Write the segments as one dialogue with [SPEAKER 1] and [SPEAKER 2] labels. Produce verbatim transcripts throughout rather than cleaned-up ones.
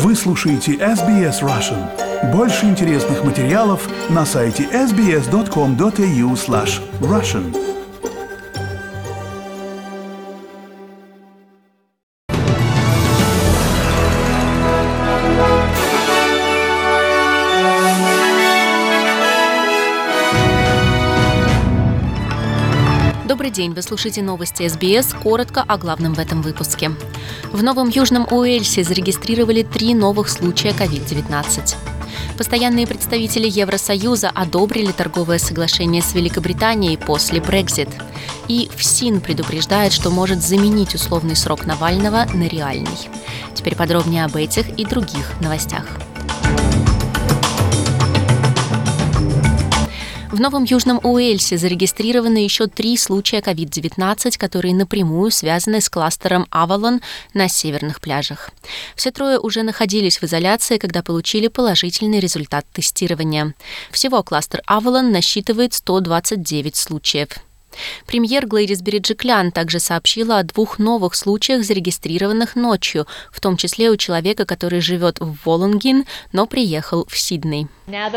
[SPEAKER 1] Вы слушаете эс би эс Russian. Больше интересных материалов на сайте эс би эс точка ком точка эй ю слэш Russian.
[SPEAKER 2] Добрый день, вы слушаете новости эс би эс, коротко о главном в этом выпуске. В Новом Южном Уэльсе зарегистрировали три новых случая ковид девятнадцать. Постоянные представители Евросоюза одобрили торговое соглашение с Великобританией после Brexit. И ФСИН предупреждает, что может заменить условный срок Навального на реальный. Теперь подробнее об этих и других новостях. В Новом Южном Уэльсе зарегистрированы еще три случая ковид девятнадцать, которые напрямую связаны с кластером Авалон на северных пляжах. Все трое уже находились в изоляции, когда получили положительный результат тестирования. Всего кластер Авалон насчитывает сто двадцать девять случаев. Премьер Глэдис Береджиклян также сообщила о двух новых случаях, зарегистрированных ночью, в том числе у человека, который живет в Волонгин, но приехал в Сидней.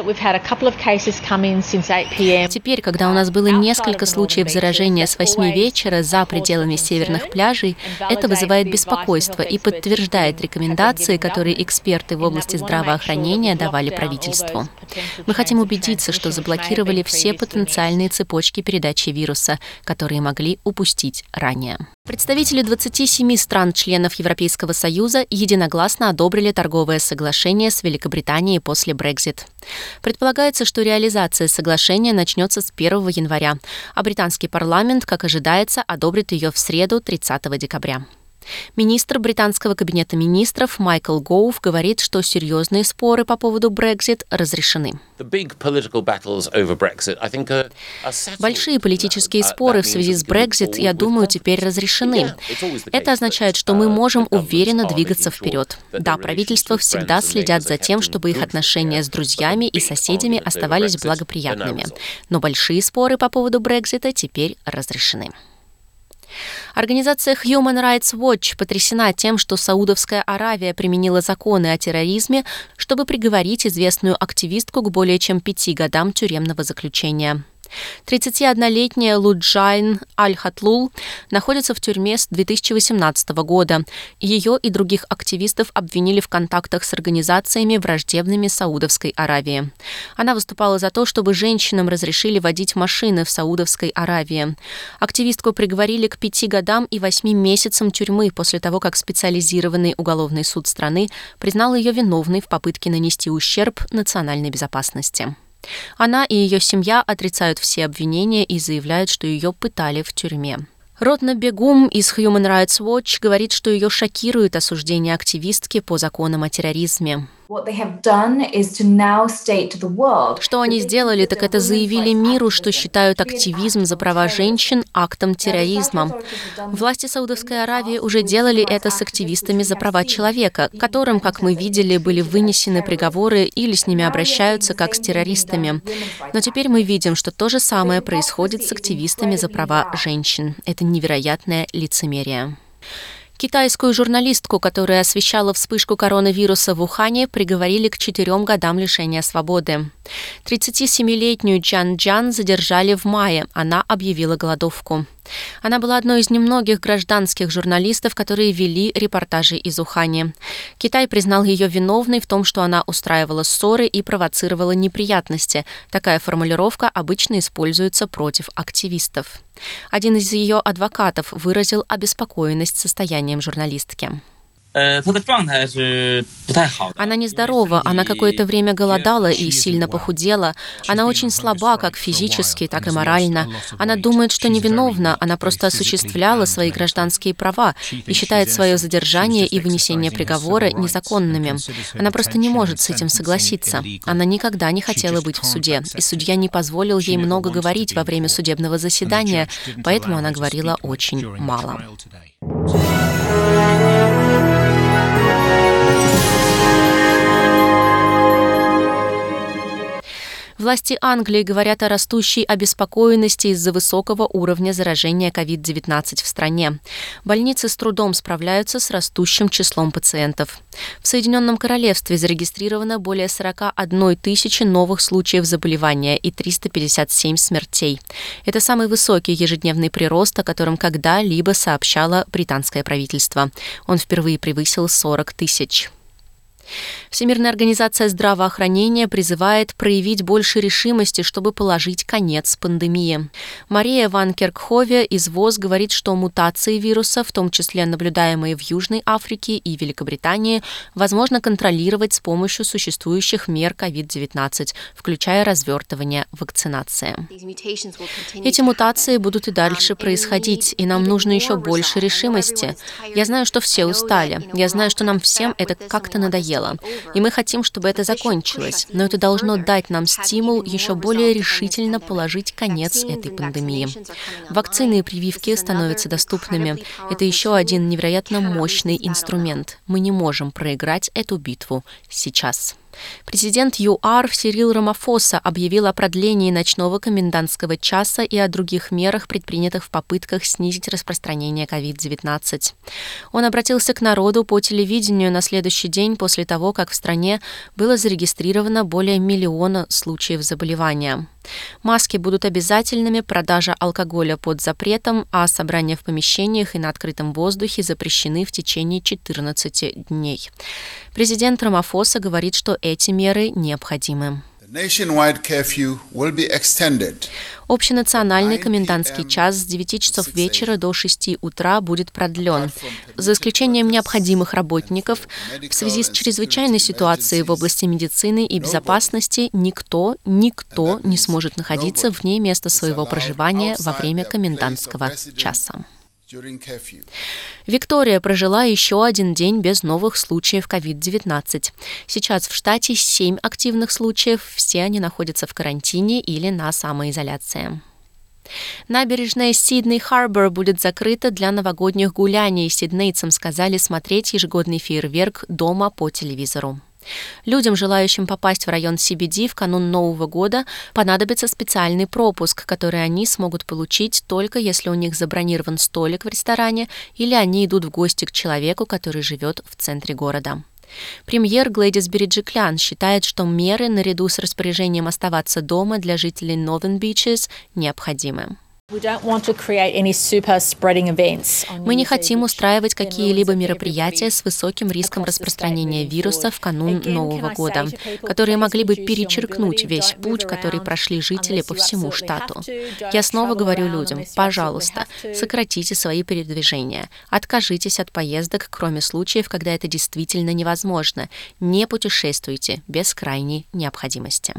[SPEAKER 2] Теперь, когда у нас было несколько случаев заражения с восьми вечера за пределами северных пляжей, это вызывает беспокойство и подтверждает рекомендации, которые эксперты в области здравоохранения давали правительству. Мы хотим убедиться, что заблокировали все потенциальные цепочки передачи вируса, которые могли упустить ранее. Представители двадцати семи стран-членов Европейского Союза единогласно одобрили торговое соглашение с Великобританией после Brexit. Предполагается, что реализация соглашения начнется с первого января, а британский парламент, как ожидается, одобрит ее в среду, тридцатого декабря. Министр британского кабинета министров Майкл Гоув говорит, что серьезные споры по поводу Brexit разрешены. Большие политические споры в связи с Brexit, я думаю, теперь разрешены. Это означает, что мы можем уверенно двигаться вперед. Да, правительства всегда следят за тем, чтобы их отношения с друзьями и соседями оставались благоприятными. Но большие споры по поводу Brexit теперь разрешены. Организация Human Rights Watch потрясена тем, что Саудовская Аравия применила законы о терроризме, чтобы приговорить известную активистку к более чем пяти годам тюремного заключения. тридцатиоднолетняя Луджайн Аль-Хатлул находится в тюрьме с две тысячи восемнадцатого года. Ее и других активистов обвинили в контактах с организациями, враждебными Саудовской Аравии. Она выступала за то, чтобы женщинам разрешили водить машины в Саудовской Аравии. Активистку приговорили к пяти годам и восьми месяцам тюрьмы после того, как специализированный уголовный суд страны признал ее виновной в попытке нанести ущерб национальной безопасности. Она и ее семья отрицают все обвинения и заявляют, что ее пытали в тюрьме. Ротна Бегум из Human Rights Watch говорит, что ее шокирует осуждение активистки по законам о терроризме. Что они сделали, так это заявили миру, что считают активизм за права женщин актом терроризма. Власти Саудовской Аравии уже делали это с активистами за права человека, которым, как мы видели, были вынесены приговоры или с ними обращаются как с террористами. Но теперь мы видим, что то же самое происходит с активистами за права женщин. Это невероятное лицемерие. Китайскую журналистку, которая освещала вспышку коронавируса в Ухане, приговорили к четырем годам лишения свободы. тридцатисемилетнюю Джан Джан задержали в мае. Она объявила голодовку. Она была одной из немногих гражданских журналистов, которые вели репортажи из Ухани. Китай признал ее виновной в том, что она устраивала ссоры и провоцировала неприятности. Такая формулировка обычно используется против активистов. Один из ее адвокатов выразил обеспокоенность состоянием журналистки. Она нездорова, она какое-то время голодала и сильно похудела. Она очень слаба как физически, так и морально. Она думает, что невиновна, она просто осуществляла свои гражданские права и считает свое задержание и вынесение приговора незаконными. Она просто не может с этим согласиться. Она никогда не хотела быть в суде, и судья не позволил ей много говорить во время судебного заседания, поэтому она говорила очень мало. Власти Англии говорят о растущей обеспокоенности из-за высокого уровня заражения ковид девятнадцать в стране. Больницы с трудом справляются с растущим числом пациентов. В Соединенном Королевстве зарегистрировано более сорок одна тысяча новых случаев заболевания и триста пятьдесят семь смертей. Это самый высокий ежедневный прирост, о котором когда-либо сообщало британское правительство. Он впервые превысил сорок тысяч. Всемирная организация здравоохранения призывает проявить больше решимости, чтобы положить конец пандемии. Мария ван Керкхове из ВОЗ говорит, что мутации вируса, в том числе наблюдаемые в Южной Африке и Великобритании, возможно контролировать с помощью существующих мер ковид девятнадцать, включая развертывание вакцинации. Эти мутации будут и дальше происходить, и нам нужно еще больше решимости. Я знаю, что все устали. Я знаю, что нам всем это как-то надоело. И мы хотим, чтобы это закончилось, но это должно дать нам стимул еще более решительно положить конец этой пандемии. Вакцины и прививки становятся доступными. Это еще один невероятно мощный инструмент. Мы не можем проиграть эту битву сейчас. Президент ЮАР Сирил Рамафоса объявил о продлении ночного комендантского часа и о других мерах, предпринятых в попытках снизить распространение ковид девятнадцать. Он обратился к народу по телевидению на следующий день после того, как в стране было зарегистрировано более миллиона случаев заболевания. Маски будут обязательными, продажа алкоголя под запретом, а собрания в помещениях и на открытом воздухе запрещены в течение четырнадцати дней. Президент Рамафоса говорит, что эти меры необходимы. Общенациональный комендантский час с девяти часов вечера до шести утра будет продлен. За исключением необходимых работников, в связи с чрезвычайной ситуацией в области медицины и безопасности, никто, никто не сможет находиться вне места своего проживания во время комендантского часа. Виктория прожила еще один день без новых случаев ковид девятнадцать. Сейчас в штате семь активных случаев, все они находятся в карантине или на самоизоляции. Набережная Сидней-Харбор будет закрыта для новогодних гуляний. Сиднейцам сказали смотреть ежегодный фейерверк дома по телевизору. Людям, желающим попасть в район си би ди в канун Нового года, понадобится специальный пропуск, который они смогут получить только если у них забронирован столик в ресторане или они идут в гости к человеку, который живет в центре города. Премьер Глэдис Береджиклян считает, что меры наряду с распоряжением оставаться дома для жителей Northern Beaches необходимы. Мы не хотим устраивать какие-либо мероприятия с высоким риском распространения вируса в канун Нового года, которые могли бы перечеркнуть весь путь, который прошли жители по всему штату. Я снова говорю людям, пожалуйста, сократите свои передвижения, откажитесь от поездок, кроме случаев, когда это действительно невозможно. Не путешествуйте без крайней необходимости.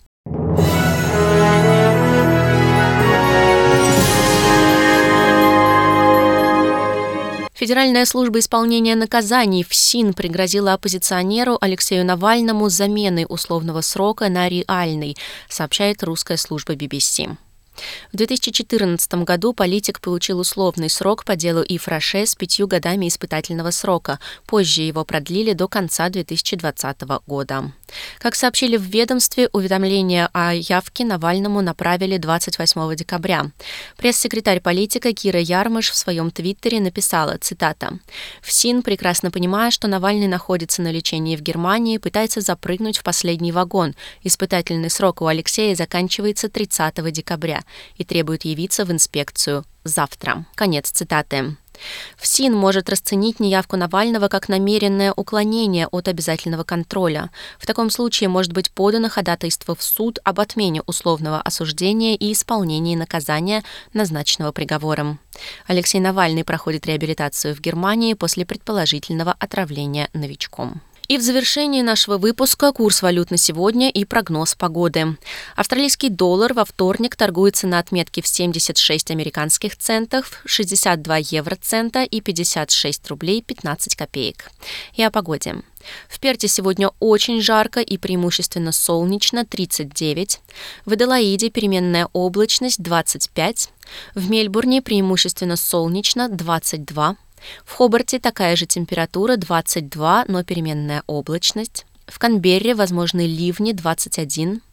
[SPEAKER 2] Федеральная служба исполнения наказаний ФСИН пригрозила оппозиционеру Алексею Навальному заменой условного срока на реальный, сообщает русская служба би би си. В две тысячи четырнадцатом году политик получил условный срок по делу Ив Роше с пятью годами испытательного срока. Позже его продлили до конца две тысячи двадцатого года. Как сообщили в ведомстве, уведомление о явке Навальному направили двадцать восьмого декабря. Пресс-секретарь политика Кира Ярмыш в своем твиттере написала, цитата, «ФСИН, прекрасно понимая, что Навальный находится на лечении в Германии, пытается запрыгнуть в последний вагон. Испытательный срок у Алексея заканчивается тридцатого декабря и требует явиться в инспекцию завтра». Конец цитаты. ФСИН может расценить неявку Навального как намеренное уклонение от обязательного контроля. В таком случае может быть подано ходатайство в суд об отмене условного осуждения и исполнении наказания, назначенного приговором. Алексей Навальный проходит реабилитацию в Германии после предположительного отравления новичком. И в завершении нашего выпуска курс валют на сегодня и прогноз погоды. Австралийский доллар во вторник торгуется на отметке в семьдесят шесть американских центов, шестьдесят два евроцента и пятьдесят шесть рублей пятнадцать копеек. И о погоде. В Перте сегодня очень жарко и преимущественно солнечно, тридцать девять. В Аделаиде переменная облачность, двадцать пять. В Мельбурне преимущественно солнечно, двадцать два. В Хобарте такая же температура, двадцать два, но переменная облачность. В Канберре возможны ливни, двадцать один.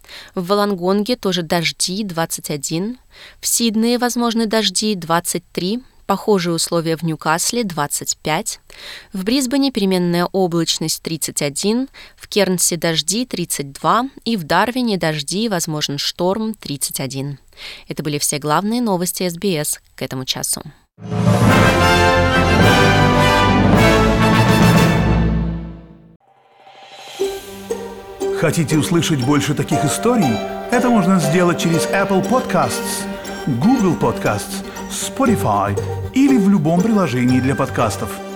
[SPEAKER 2] В Волонгонге тоже дожди, двадцать один. В Сиднее возможны дожди, двадцать три. Похожие условия в Ньюкасле, двадцать пять. В Брисбене переменная облачность, тридцать один. В Кернсе дожди, тридцать два. И в Дарвине дожди, возможен шторм, тридцать один. Это были все главные новости эс би эс к этому часу.
[SPEAKER 1] Хотите услышать больше таких историй? Это можно сделать через Apple Podcasts, Google Podcasts, Spotify или в любом приложении для подкастов.